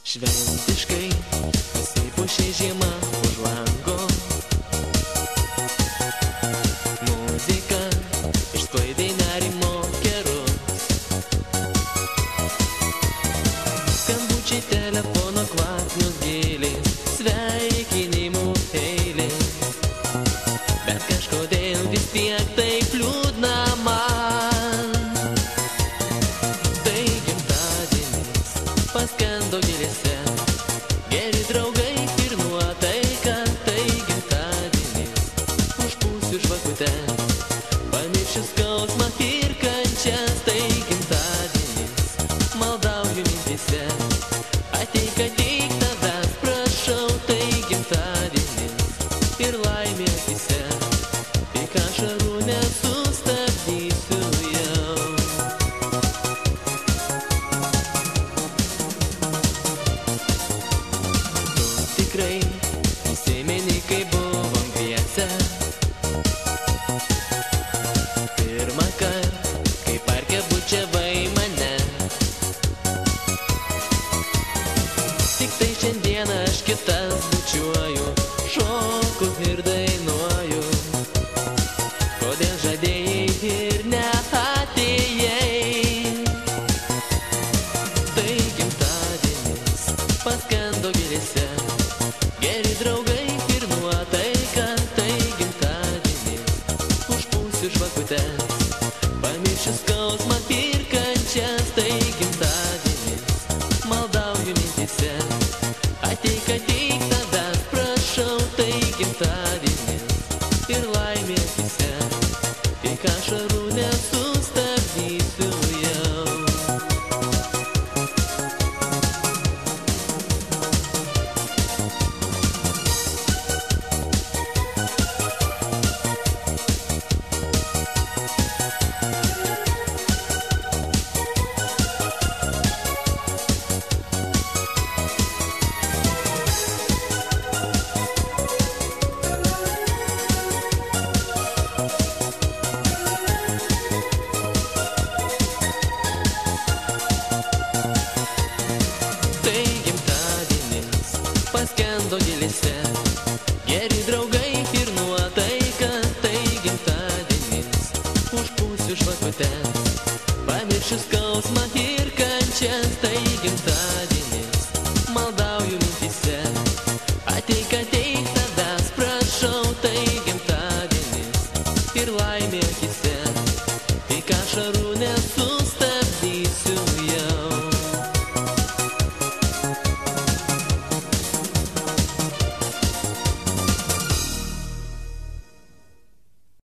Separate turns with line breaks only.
Šventiškai pasipuošė žiema už lango. Muzika išsklaidė nerimo kerus. Skambučiai telefono kvapnios gėlės, sveikinimų eilės. Bet kažkodėl vis tiek taip liūdna man. Tai gimtadienis paskendo gėlėse, geri draugai ir nuotaika. Tai gimtadienis užpūsiu žvakutes, pamiršiu skausmą ir kančias. Tai gimtadienis maldauju mintyse, ateik, ateik, tavęs prašau. Tai gimtadienis ir laimė akyse, tik ašarų nesustabdysiu jau. Tikrai įsimeni, kai buvom dviese. Pirmą kartą, kai parke bučiavai mane. Tik tai šiandieną aš kitas bučiuoju, šoku ir dainuoju. Kodėl žadėjai ir neatėjai? Tai gimtadienis paskendo gėlėse, geri draugai ir nuotaika. Tai gimtadienis užpūsiu žvakutes, pamiršiu skausmą ir kančias. Tai gimtadienis maldauju mintyse, ateik, ateik, tavęs prašau. Tai gimtadienis ir laimė akyse, tik ašarų nesustabdysiu jau. Tai gimtadienis paskendo gėlėse, geri draugai ir nuotaika. Tai gimtadienis užpūsiu žvakutes, pamiršiu skausmą ir kančias. Tai gimtadienis maldauju mintyse, ateik, ateik, tavęs prašau. Tai gimtadienis ir laimė akyse, tik ašarų